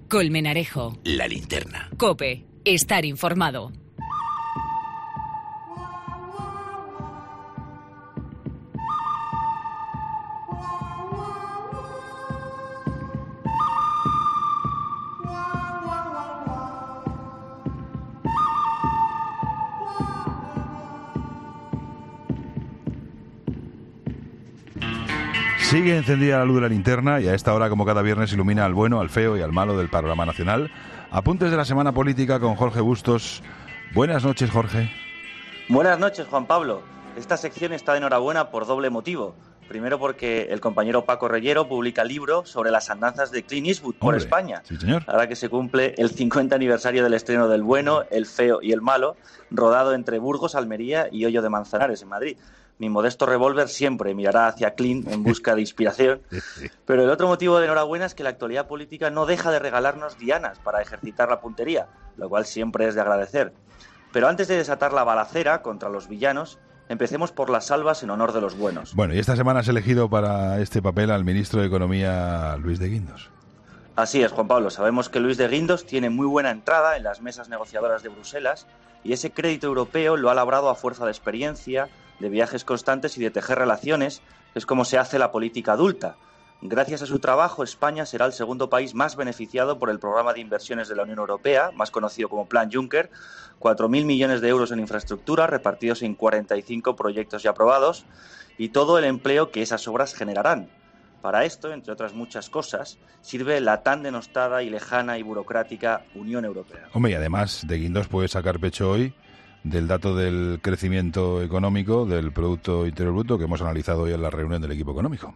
Colmenarejo. La Linterna. COPE. Estar informado. Sigue encendida la luz de la linterna y a esta hora, como cada viernes, ilumina al bueno, al feo y al malo del panorama nacional. Apuntes de la semana política con Jorge Bustos. Buenas noches, Jorge. Buenas noches, Juan Pablo. Esta sección está de enhorabuena por doble motivo. Primero porque el compañero Paco Reyero publica libro sobre las andanzas de Clint Eastwood por España. Sí, señor. Ahora que se cumple el 50 aniversario del estreno del bueno, el feo y el malo, rodado entre Burgos, Almería y Hoyo de Manzanares, en Madrid. Mi modesto revólver siempre mirará hacia Clint en busca de inspiración. Pero el otro motivo de enhorabuena es que la actualidad política no deja de regalarnos dianas para ejercitar la puntería, lo cual siempre es de agradecer. Pero antes de desatar la balacera contra los villanos, empecemos por las salvas en honor de los buenos. Bueno, y esta semana has elegido para este papel al ministro de Economía, Luis de Guindos. Así es, Juan Pablo. Sabemos que Luis de Guindos tiene muy buena entrada en las mesas negociadoras de Bruselas y ese crédito europeo lo ha labrado a fuerza de experiencia, de viajes constantes y de tejer relaciones, que es como se hace la política adulta. Gracias a su trabajo, España será el segundo país más beneficiado por el programa de inversiones de la Unión Europea, más conocido como Plan Juncker, 4.000 millones de euros en infraestructura repartidos en 45 proyectos ya aprobados y todo el empleo que esas obras generarán. Para esto, entre otras muchas cosas, sirve la tan denostada y lejana y burocrática Unión Europea. Hombre, y además de Guindos puede sacar pecho hoy del dato del crecimiento económico del Producto Interior Bruto que hemos analizado hoy en la reunión del equipo económico.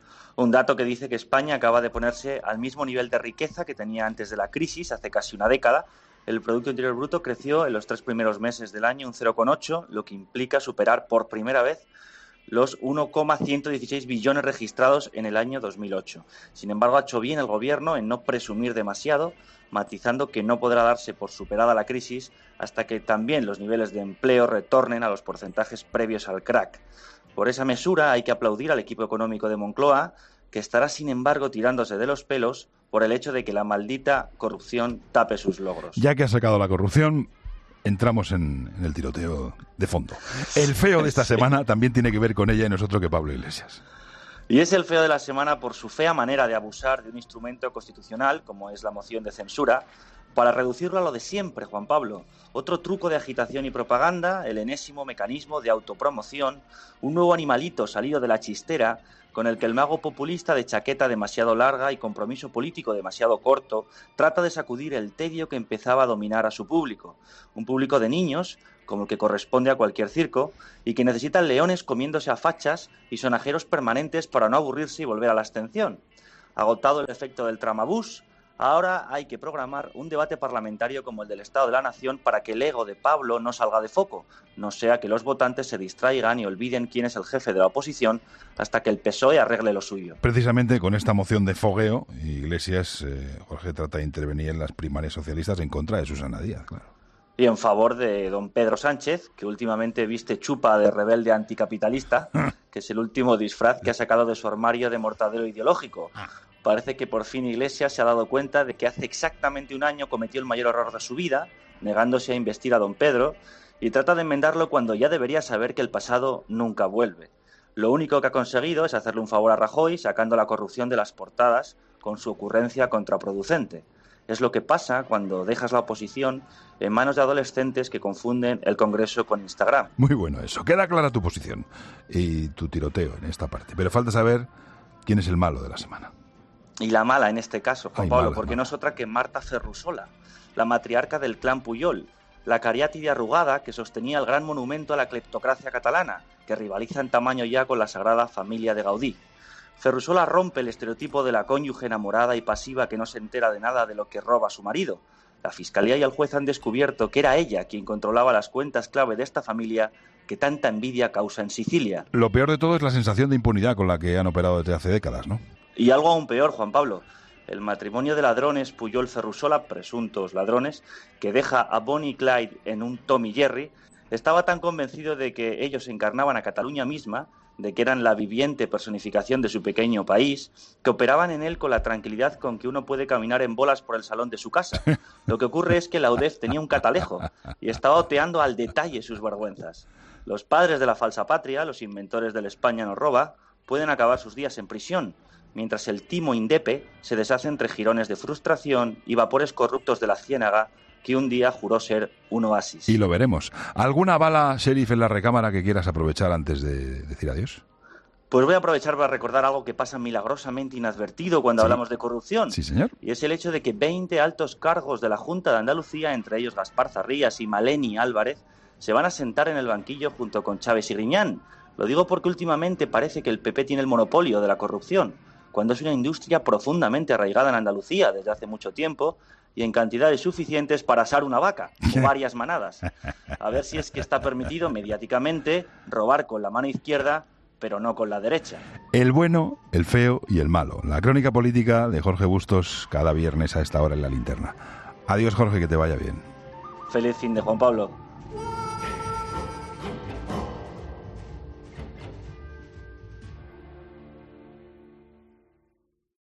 Un dato que dice que España acaba de ponerse al mismo nivel de riqueza que tenía antes de la crisis, hace casi una década. El Producto Interior Bruto creció en los 3 primeros meses del año un 0,8, lo que implica superar por primera vez los 1,116 billones registrados en el año 2008. Sin embargo, ha hecho bien el Gobierno en no presumir demasiado, matizando que no podrá darse por superada la crisis hasta que también los niveles de empleo retornen a los porcentajes previos al crack. Por esa mesura hay que aplaudir al equipo económico de Moncloa, que estará sin embargo tirándose de los pelos por el hecho de que la maldita corrupción tape sus logros. Ya que ha sacado la corrupción, entramos en el tiroteo de fondo. El feo de esta semana también tiene que ver con ella y no es otro que Pablo Iglesias. Y es el feo de la semana por su fea manera de abusar de un instrumento constitucional, como es la moción de censura, para reducirlo a lo de siempre, Juan Pablo. Otro truco de agitación y propaganda, el enésimo mecanismo de autopromoción, un nuevo animalito salido de la chistera, con el que el mago populista de chaqueta demasiado larga y compromiso político demasiado corto trata de sacudir el tedio que empezaba a dominar a su público. Un público de niños, como el que corresponde a cualquier circo, y que necesitan leones comiéndose a fachas y sonajeros permanentes para no aburrirse y volver a la abstención. Agotado el efecto del tramabús, ahora hay que programar un debate parlamentario como el del Estado de la Nación para que el ego de Pablo no salga de foco, no sea que los votantes se distraigan y olviden quién es el jefe de la oposición hasta que el PSOE arregle lo suyo. Precisamente con esta moción de fogueo, Iglesias, Jorge, trata de intervenir en las primarias socialistas en contra de Susana Díaz, claro. Y en favor de don Pedro Sánchez, que últimamente viste chupa de rebelde anticapitalista, que es el último disfraz que ha sacado de su armario de mortadelo ideológico. Parece que por fin Iglesias se ha dado cuenta de que hace exactamente un año cometió el mayor error de su vida, negándose a investir a don Pedro, y trata de enmendarlo cuando ya debería saber que el pasado nunca vuelve. Lo único que ha conseguido es hacerle un favor a Rajoy sacando la corrupción de las portadas con su ocurrencia contraproducente. Es lo que pasa cuando dejas la oposición en manos de adolescentes que confunden el Congreso con Instagram. Muy bueno eso. Queda clara tu posición y tu tiroteo en esta parte. Pero falta saber quién es el malo de la semana. Y la mala en este caso, Juan Pablo, porque mala. no es otra que Marta Ferrusola, la matriarca del clan Puyol, la cariátide arrugada que sostenía el gran monumento a la cleptocracia catalana, que rivaliza en tamaño ya con la sagrada familia de Gaudí. Ferrusola rompe el estereotipo de la cónyuge enamorada y pasiva que no se entera de nada de lo que roba su marido. La Fiscalía y el juez han descubierto que era ella quien controlaba las cuentas clave de esta familia que tanta envidia causa en Sicilia. Lo peor de todo es la sensación de impunidad con la que han operado desde hace décadas, ¿no? Y algo aún peor, Juan Pablo. El matrimonio de ladrones Puyol-Ferrusola, presuntos ladrones, que deja a Bonnie y Clyde en un Tom y Jerry, estaba tan convencido de que ellos encarnaban a Cataluña misma de que eran la viviente personificación de su pequeño país, que operaban en él con la tranquilidad con que uno puede caminar en bolas por el salón de su casa. Lo que ocurre es que la UDEF tenía un catalejo y estaba oteando al detalle sus vergüenzas. Los padres de la falsa patria, los inventores del España nos roba, pueden acabar sus días en prisión, mientras el timo indepe se deshace entre jirones de frustración y vapores corruptos de la ciénaga que un día juró ser un oasis. Y lo veremos. ¿Alguna bala, sheriff, en la recámara que quieras aprovechar antes de decir adiós? Pues voy a aprovechar para recordar algo que pasa milagrosamente inadvertido cuando hablamos de corrupción. Sí, señor. Y es el hecho de que 20 altos cargos de la Junta de Andalucía, entre ellos Gaspar Zarrías y Maleni Álvarez, se van a sentar en el banquillo junto con Chávez y Griñán. Lo digo porque últimamente parece que el PP tiene el monopolio de la corrupción, cuando es una industria profundamente arraigada en Andalucía desde hace mucho tiempo y en cantidades suficientes para asar una vaca o varias manadas. A ver si es que está permitido mediáticamente robar con la mano izquierda, pero no con la derecha. El bueno, el feo y el malo. La crónica política de Jorge Bustos cada viernes a esta hora en La Linterna. Adiós, Jorge, que te vaya bien. Feliz fin de Juan Pablo.